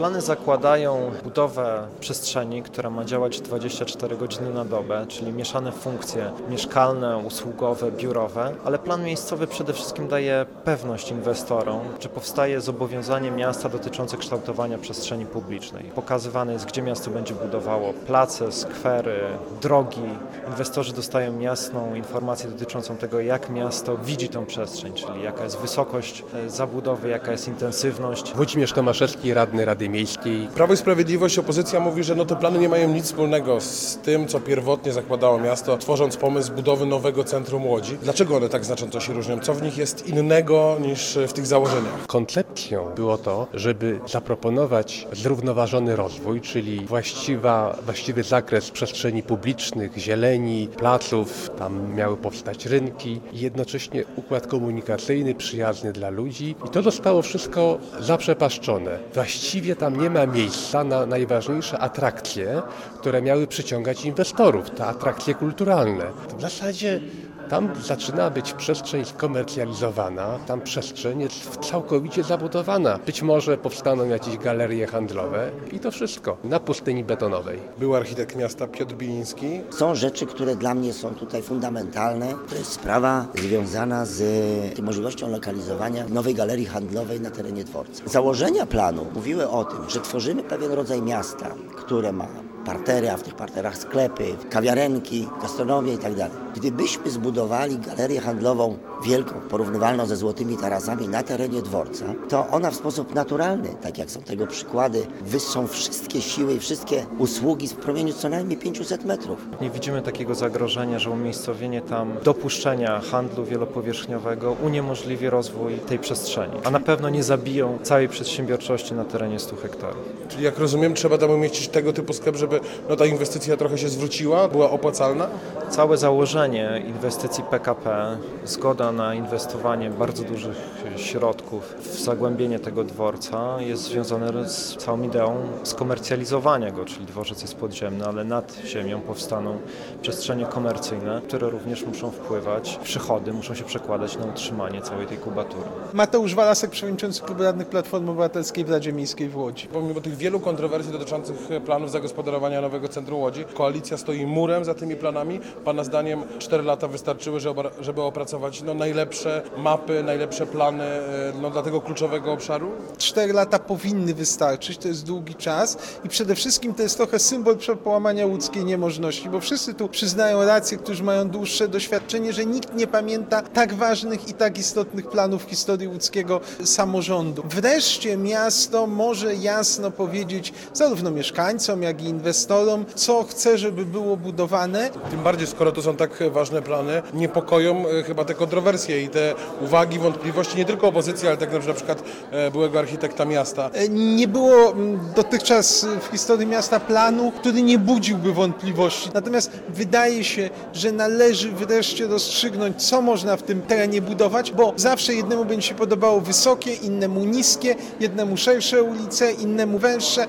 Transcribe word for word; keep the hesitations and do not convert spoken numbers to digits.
Plany zakładają budowę przestrzeni, która ma działać dwadzieścia cztery godziny na dobę, czyli mieszane funkcje mieszkalne, usługowe, biurowe, ale plan miejscowy przede wszystkim daje pewność inwestorom, że powstaje zobowiązanie miasta dotyczące kształtowania przestrzeni publicznej. Pokazywane jest, gdzie miasto będzie budowało place, skwery, drogi. Inwestorzy dostają jasną informację dotyczącą tego, jak miasto widzi tą przestrzeń, czyli jaka jest wysokość zabudowy, jaka jest intensywność. Włodzimierz Tomaszewski, radny Rady Miejskiej. Prawo i Sprawiedliwość, opozycja mówi, że no te plany nie mają nic wspólnego z tym, co pierwotnie zakładało miasto, tworząc pomysł budowy nowego centrum Łodzi. Dlaczego one tak znacząco się różnią? Co w nich jest innego niż w tych założeniach? Koncepcją było to, żeby zaproponować zrównoważony rozwój, czyli właściwa, właściwy zakres przestrzeni publicznych, zieleni, placów, tam miały powstać rynki i jednocześnie układ komunikacyjny przyjazny dla ludzi i to zostało wszystko zaprzepaszczone. Właściwie tam nie ma miejsca na najważniejsze atrakcje, które miały przyciągać inwestorów, te atrakcje kulturalne. W zasadzie tam zaczyna być przestrzeń skomercjalizowana, tam przestrzeń jest całkowicie zabudowana. Być może powstaną jakieś galerie handlowe i to wszystko na pustyni betonowej. Był architekt miasta Piotr Biliński. Są rzeczy, które dla mnie są tutaj fundamentalne. To jest sprawa związana z możliwością lokalizowania nowej galerii handlowej na terenie dworca. Założenia planu mówiły o tym, że tworzymy pewien rodzaj miasta, które ma partery, a w tych parterach sklepy, kawiarenki, gastronomię i tak dalej. Gdybyśmy zbudowali galerię handlową wielką, porównywalną ze Złotymi Tarasami na terenie dworca, to ona w sposób naturalny, tak jak są tego przykłady, wyższą wszystkie siły i wszystkie usługi w promieniu co najmniej pięćset metrów. Nie widzimy takiego zagrożenia, że umiejscowienie tam dopuszczenia handlu wielopowierzchniowego uniemożliwi rozwój tej przestrzeni, a na pewno nie zabiją całej przedsiębiorczości na terenie stu hektarów. Czyli jak rozumiem, trzeba tam umieścić tego typu sklep, żeby no, ta inwestycja trochę się zwróciła, była opłacalna? Całe założenie inwestycji P K P, zgoda na inwestowanie bardzo dużych środków w zagłębienie tego dworca jest związane z całą ideą skomercjalizowania go, czyli dworzec jest podziemny, ale nad ziemią powstaną przestrzenie komercyjne, które również muszą wpływać, przychody muszą się przekładać na utrzymanie całej tej kubatury. Mateusz Walasek, przewodniczący Klubu Radnych Platformy Obywatelskiej w Radzie Miejskiej w Łodzi. Pomimo tych wielu kontrowersji dotyczących planów zagospodarowania nowego centrum Łodzi, koalicja stoi murem za tymi planami. Pana zdaniem cztery lata wystarczyły, żeby opracować no, najlepsze mapy, najlepsze plany no, dla tego kluczowego obszaru? Cztery lata powinny wystarczyć, to jest długi czas i przede wszystkim to jest trochę symbol przepołamania łódzkiej niemożności, bo wszyscy tu przyznają rację, którzy mają dłuższe doświadczenie, że nikt nie pamięta tak ważnych i tak istotnych planów w historii łódzkiego samorządu. Wreszcie miasto może jasno powiedzieć zarówno mieszkańcom, jak i inwestorom, co chce, żeby było budowane. Tym bardziej, skoro to są tak ważne plany, niepokoją chyba te kontrowersje i te uwagi, wątpliwości nie tylko opozycji, ale także na przykład byłego architekta miasta. Nie było dotychczas w historii miasta planu, który nie budziłby wątpliwości. Natomiast wydaje się, że należy wreszcie rozstrzygnąć, co można w tym terenie budować, bo zawsze jednemu będzie się podobało wysokie, innemu niskie, jednemu szersze ulice, innemu węższe.